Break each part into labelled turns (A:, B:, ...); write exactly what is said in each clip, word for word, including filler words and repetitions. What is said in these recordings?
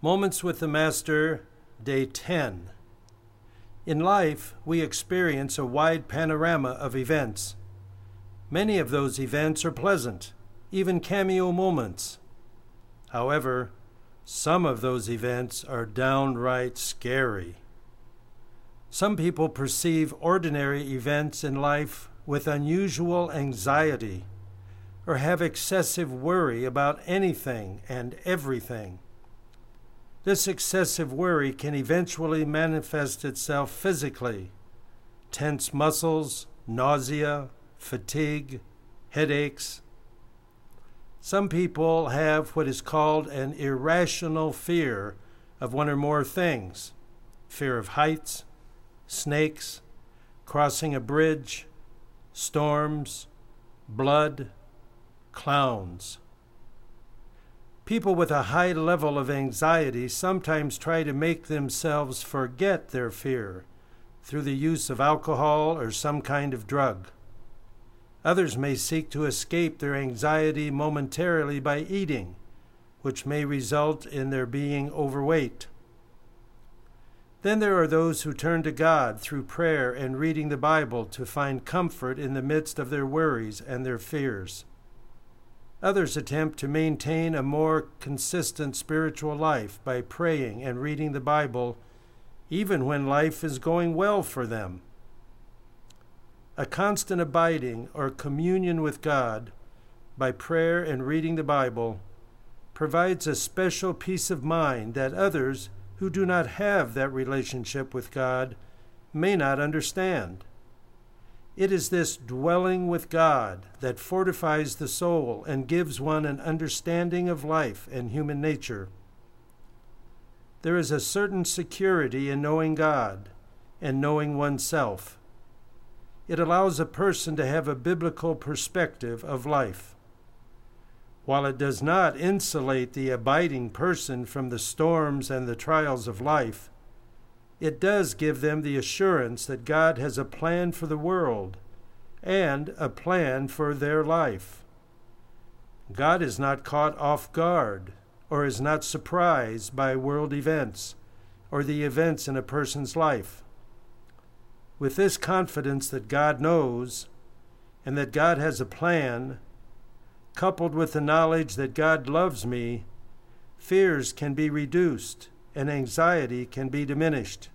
A: Moments with the Master, Day ten. In life, we experience a wide panorama of events. Many of those events are pleasant, even cameo moments. However, some of those events are downright scary. Some people perceive ordinary events in life with unusual anxiety, or have excessive worry about anything and everything. This excessive worry can eventually manifest itself physically: tense muscles, nausea, fatigue, headaches. Some people have what is called an irrational fear of one or more things: fear of heights, snakes, crossing a bridge, storms, blood, clowns. People with a high level of anxiety sometimes try to make themselves forget their fear through the use of alcohol or some kind of drug. Others may seek to escape their anxiety momentarily by eating, which may result in their being overweight. Then there are those who turn to God through prayer and reading the Bible to find comfort in the midst of their worries and their fears. Others attempt to maintain a more consistent spiritual life by praying and reading the Bible, even when life is going well for them. A constant abiding or communion with God by prayer and reading the Bible provides a special peace of mind that others who do not have that relationship with God may not understand. It is this dwelling with God that fortifies the soul and gives one an understanding of life and human nature. There is a certain security in knowing God and knowing oneself. It allows a person to have a biblical perspective of life. While it does not insulate the abiding person from the storms and the trials of life, it does give them the assurance that God has a plan for the world and a plan for their life. God is not caught off guard or is not surprised by world events or the events in a person's life. With this confidence that God knows and that God has a plan, coupled with the knowledge that God loves me, fears can be reduced and anxiety can be diminished.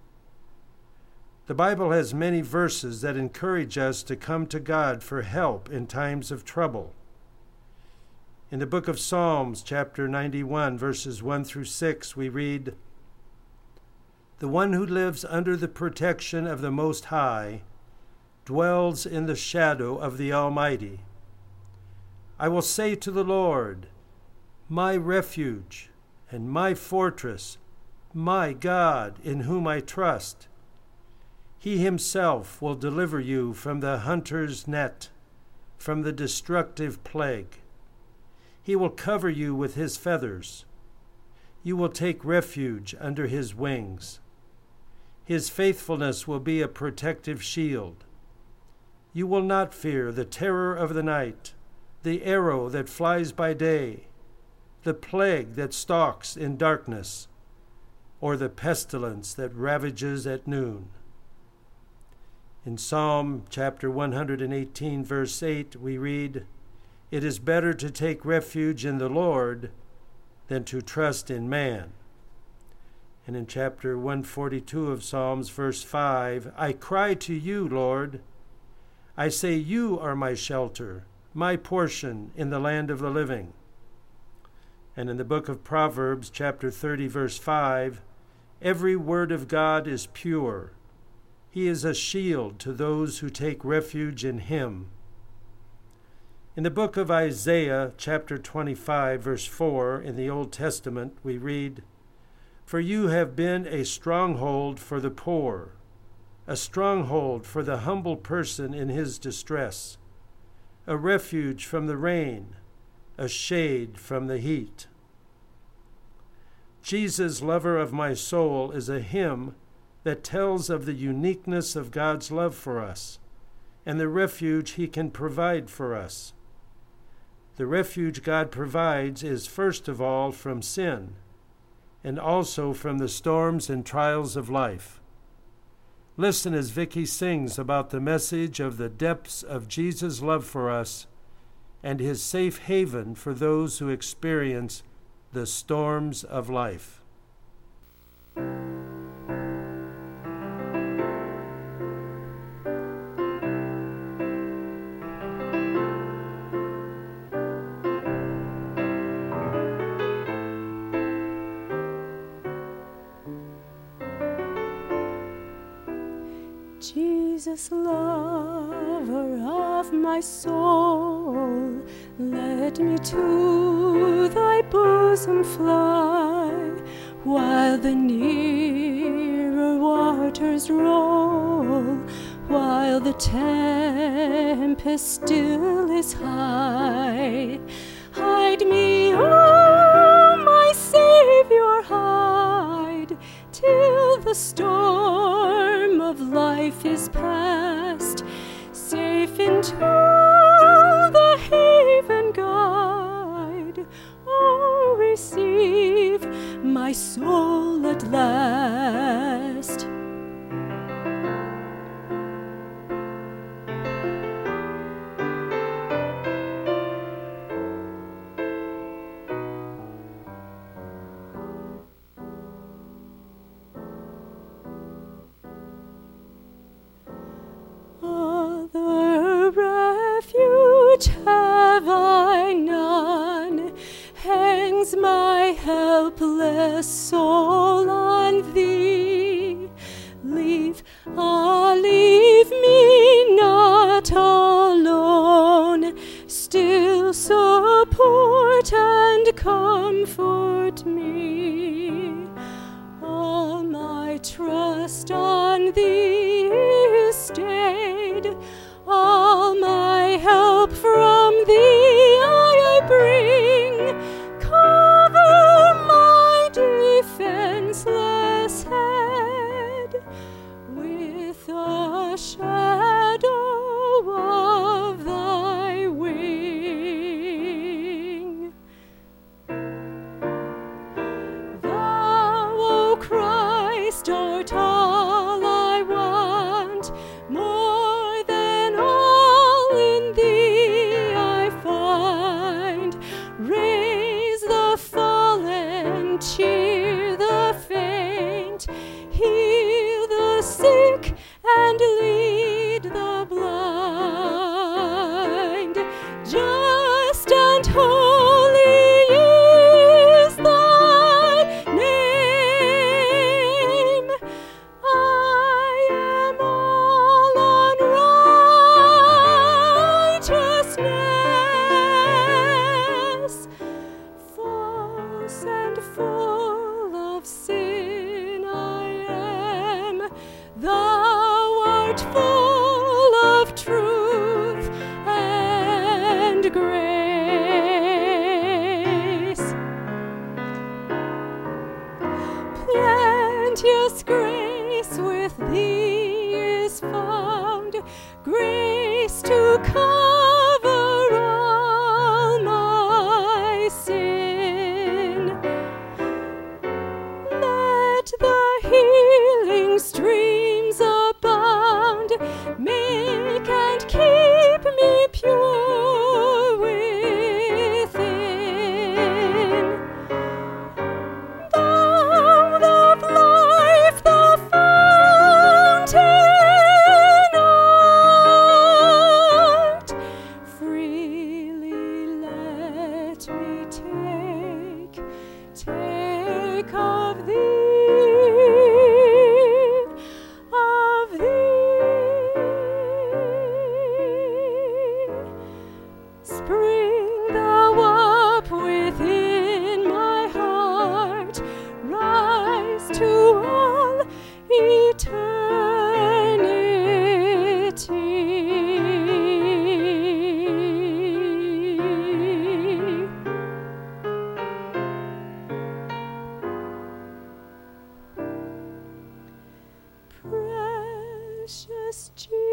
A: The Bible has many verses that encourage us to come to God for help in times of trouble. In the book of Psalms, chapter ninety-one, verses one through six, we read, "The one who lives under the protection of the Most High dwells in the shadow of the Almighty. I will say to the Lord, my refuge and my fortress, my God, in whom I trust. He himself will deliver you from the hunter's net, from the destructive plague. He will cover you with his feathers. You will take refuge under his wings. His faithfulness will be a protective shield. You will not fear the terror of the night, the arrow that flies by day, the plague that stalks in darkness, or the pestilence that ravages at noon." In Psalm chapter one hundred eighteen, verse eight, we read, "It is better to take refuge in the Lord than to trust in man." And in chapter one forty-two of Psalms, verse five, "I cry to you, Lord. I say, you are my shelter, my portion in the land of the living." And in the book of Proverbs, chapter thirty, verse five, "Every word of God is pure. He is a shield to those who take refuge in him." In the book of Isaiah, chapter twenty-five, verse four, in the Old Testament, we read, "For you have been a stronghold for the poor, a stronghold for the humble person in his distress, a refuge from the rain, a shade from the heat." "Jesus, lover of my soul," is a hymn that tells of the uniqueness of God's love for us and the refuge he can provide for us. The refuge God provides is first of all from sin, and also from the storms and trials of life. Listen as Vicky sings about the message of the depths of Jesus' love for us and his safe haven for those who experience the storms of life.
B: Jesus, lover of my soul, let me to thy bosom fly, while the nearer waters roll, while the tempest still is high. Hide me, oh my Savior, hide, till the storm of life is past, safe into the haven guide. Oh, receive my soul at last. Have I none, hangs my helpless soul on thee. Leave, ah, leave me not alone, still support and comfort me. All my trust on thee is stayed, all my help from thee I bring. Cover my defenseless head with the shadow of thy wing. Thou, O Christ, art all I want, more than all in thee I find. Raise the fallen, cheer the faint, heal the sick and lead the blind. Just and holy is thy name. I am all unrighteousness, false and full of sin I am. Thou art full of truth and grace. Plenteous grace with thee is found, grace to cover all my sin. Let the healing streams abound, make and keep me pure within. Thou of life, the fountain art, freely let me take, take of thee, of thee. Spring thou up within my heart, rise to all eternity. Precious Jesus,